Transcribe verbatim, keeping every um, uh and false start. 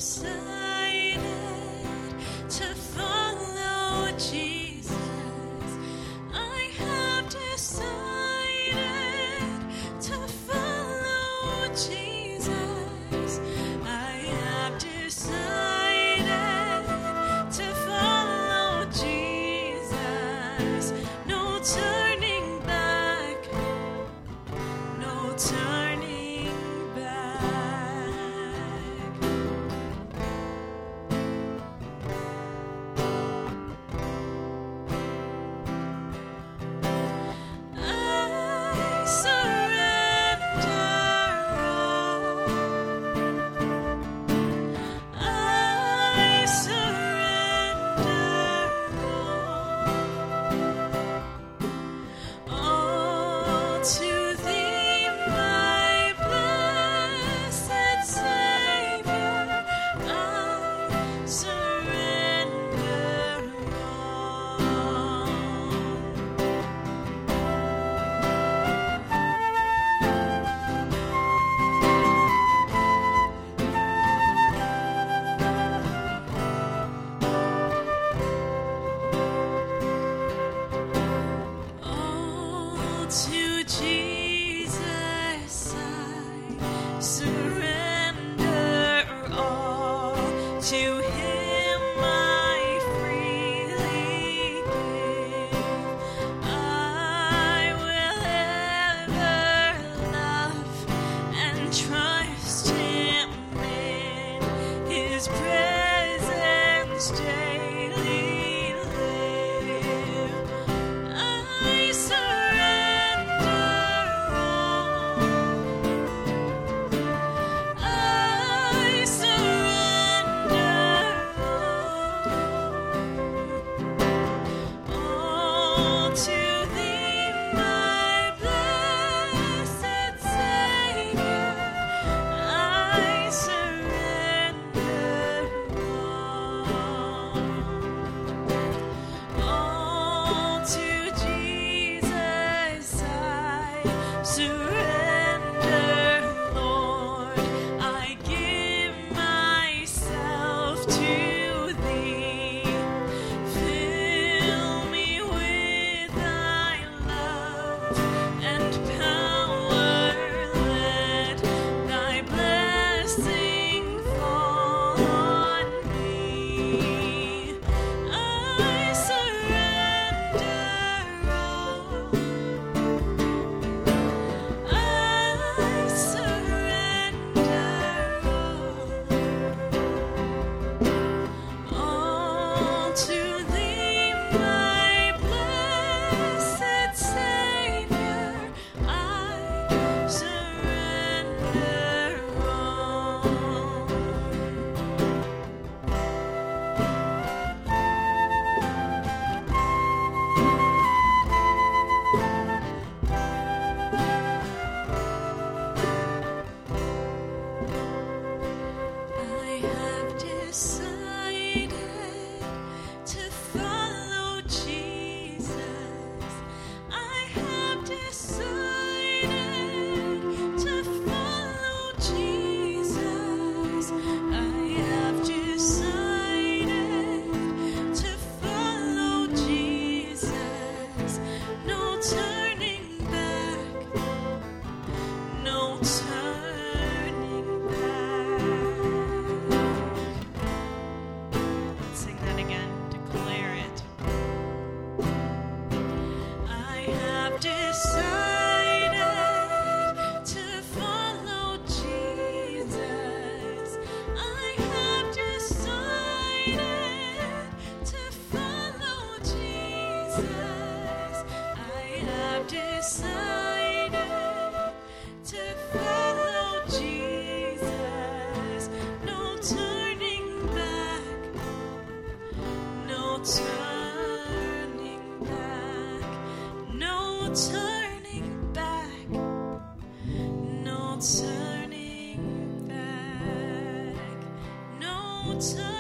decided to follow Jesus. I have decided to follow Jesus. I have decided to follow Jesus. No turning back. No turning back. I surrender all. I surrender all. All to Thee, my blessed Savior. I surrender all. All to Jesus I surrender all. To Him I freely give. I will ever love and trust Him in His presence daily live. I surrender all. I surrender all. All to Thee, my blessed Savior. I surrender all. All to Jesus I surrender, Lord. I give myself to Thee. Fill me with Thy love and power. Let Thy blessing fall on me. I surrender all. I surrender all. All to Thee, my blessed Savior. I surrender all. I have decided to follow Jesus. I have decided to follow Jesus. I have decided to follow Jesus. No turning back. No turning back. Let's sing that again. Declare it. I have decided to follow Jesus. I have decided to follow Jesus. I have decided to follow Jesus. No turning back. No turning back. No turning back. No turning back. No turning